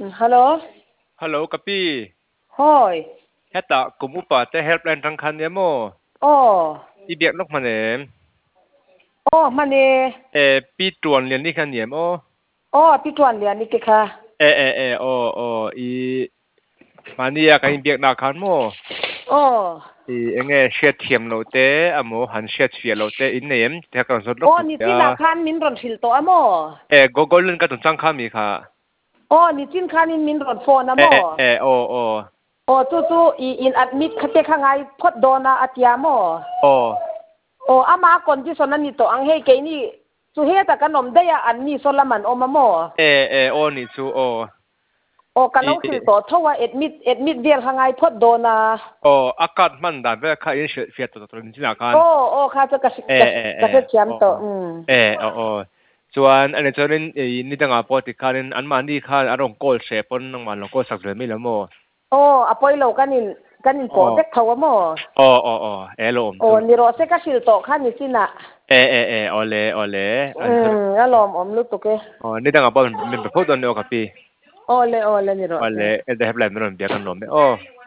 ฮัลโหลฮัลโหลกับพี่ฮอยเฮตตากลุ่มอุปถัมภ์เฮลป์ไลน์ทางคันเนี่ยโมอ้ออีเบียกนกมันเนี่ยอ้อมันเอปีตรวนเรียนนี่คันเนี่ยโมอ้อพี่จวนเรียนนี่เกค่ะโอ้อีมาเนี่ยกันอีเบียกนาคันโมอ้ออีเอ็งเชียดเทียมโลเตอะโมหันเชียดเฟียโลเตอินเนียมเทกันสุดลูกอ้อนี่เนี่ยจินอาคารมินรอนฟิลโตอะโมโกลเล่นกันตุนจังข้ามีค่ะอ้อนี่จินคานินมินรอนโฟนอะโมโอ้อ้อจู่ๆอีอินอัดมิดคเตข้างไงพดโดนาอาติยาโมโอ้โอ้อามาคนที่สนันนี่โตอังเฮเกนี่สุเฮตะกันนมได้ยาอันนี้โซลามันโอมาโมโอ้นี่ซูโอโอ้กันเอาฟิลโตเท่าว่าเอ็ดมิดเดียลข้างไงพดโดนาโอ้อากาศมันด่าเวลาข้าอินเชียดเฟียตัวนี้ที่นาคันโอ้ค่ะจะกระเทียมโตโอ้ส่วนอันนี้จะเล่นนี่ต่างหากปกติการเล่นอันมันดีค่ะอารมณ์โกลเชฟปนน้ำมันลงโกลสักเดือนไม่ละโมโอ้อภัยโลกันนินโปเด็กเขาว่าโมโลมโอ้นี่รอเซกาชิลโตค่ะนี่สินะโอเลอารมณ์ลูกตุกเอนี่ต่างหากปนเป็นพูดตอนเดียวกับพี่โอ้เลยนี่รอโอเซเลเดี๋ยวให้แปลงมันเบียกันลมโอ้